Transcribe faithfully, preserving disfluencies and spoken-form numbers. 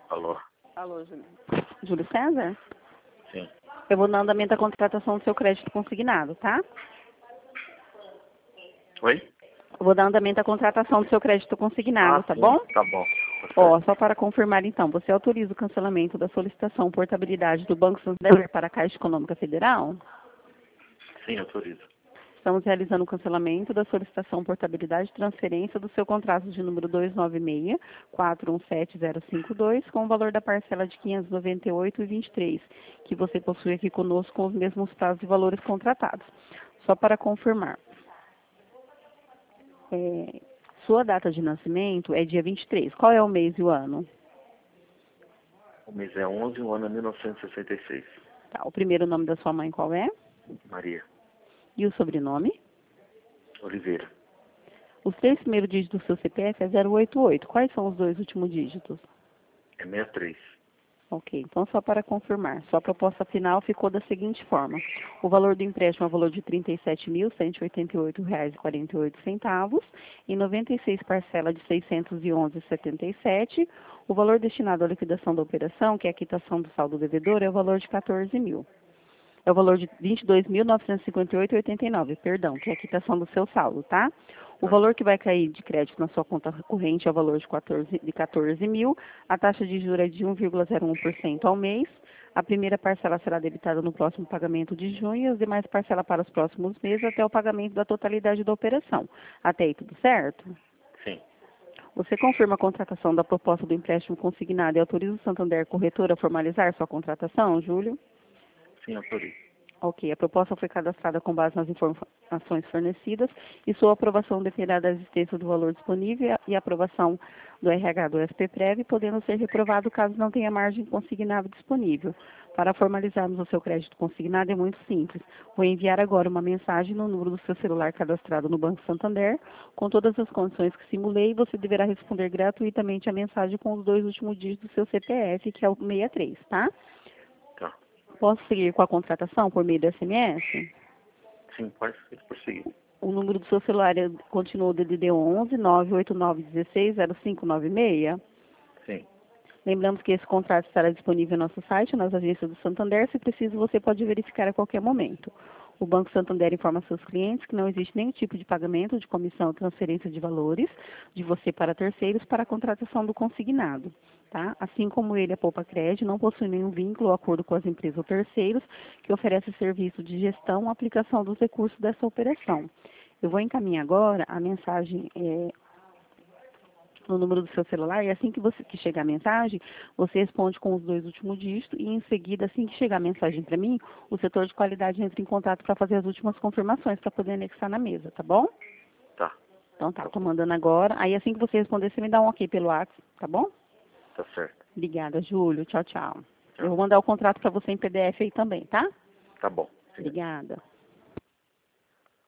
Alô? Alô, Júlio. Júlio César? Sim. Eu vou dar andamento à contratação do seu crédito consignado, tá? Oi? Eu vou dar andamento à contratação do seu crédito consignado, Ah, tá sim. bom? Tá bom. Tá Ó, certo. só para confirmar então, você autoriza o cancelamento da solicitação portabilidade do Banco Santander para a Caixa Econômica Federal? Sim, autorizo. Estamos realizando o cancelamento da solicitação portabilidade e transferência do seu contrato de número dois nove seis, quatro um sete zero cinco dois, com o valor da parcela de quinhentos e noventa e oito reais e vinte e três centavos, que você possui aqui conosco com os mesmos prazos e valores contratados. Só para confirmar. É, sua data de nascimento é dia vinte e três. Qual é o mês e o ano? O mês é onze e o ano é mil novecentos e sessenta e seis. Tá, o primeiro nome da sua mãe qual é? Maria. E o sobrenome? Oliveira. Os três primeiros dígitos do seu C P F é zero oito oito. Quais são os dois últimos dígitos? É sessenta e três. Ok, então só para confirmar, sua proposta final ficou da seguinte forma. O valor do empréstimo é o valor de trinta e sete mil, cento e oitenta e oito reais e quarenta e oito centavos, em noventa e seis parcelas de seiscentos e onze reais e setenta e sete centavos. O valor destinado à liquidação da operação, que é a quitação do saldo devedor, é o valor de quatorze mil. É o valor de vinte e dois mil, novecentos e cinquenta e oito reais e oitenta e nove centavos, perdão, que é a quitação do seu saldo, tá? O Tá. valor que vai cair de crédito na sua conta corrente é o valor de quatorze, de quatorze mil, a taxa de juros é de um vírgula zero um por cento ao mês, a primeira parcela será debitada no próximo pagamento de junho e as demais parcelas para os próximos meses até o pagamento da totalidade da operação. Até aí tudo certo? Sim. Você confirma a contratação da proposta do empréstimo consignado e autoriza o Santander Corretora a formalizar sua contratação, Júlio? Sim, autorizo. Ok, a proposta foi cadastrada com base nas informações fornecidas e sua aprovação dependerá da existência do valor disponível e a aprovação do R H do S P Prev, podendo ser reprovado caso não tenha margem consignável disponível. Para formalizarmos o seu crédito consignado é muito simples. Vou enviar agora uma mensagem no número do seu celular cadastrado no Banco Santander, com todas as condições que simulei, e você deverá responder gratuitamente a mensagem com os dois últimos dígitos do seu C P F, que é o sessenta e três, tá? Tá. Posso seguir com a contratação por meio do S M S? Sim, pode prosseguir. O número do seu celular é- continua o D D D onze, nove oito nove um seis, zero cinco nove seis. Sim. Lembramos que esse contrato estará disponível no nosso site, nas agências do Santander. Se preciso, você pode verificar a qualquer momento. O Banco Santander informa seus clientes que não existe nenhum tipo de pagamento de comissão ou transferência de valores de você para terceiros para a contratação do consignado. Tá? Assim como ele, a Poupa Crédito, não possui nenhum vínculo ou acordo com as empresas ou terceiros que oferecem serviço de gestão ou aplicação dos recursos dessa operação. Eu vou encaminhar agora a mensagem é, no número do seu celular, e assim que, você, que chegar a mensagem, você responde com os dois últimos dígitos, e em seguida, assim que chegar a mensagem para mim, o setor de qualidade entra em contato para fazer as últimas confirmações, para poder anexar na mesa, tá bom? Tá. Então tá, tô mandando agora. Aí assim que você responder, você me dá um ok pelo WhatsApp, tá bom? Tá certo. Obrigada, Júlio. Tchau, tchau. Tchau. Eu vou mandar o contrato para você em P D F aí também, tá? Tá bom. Sim. Obrigada.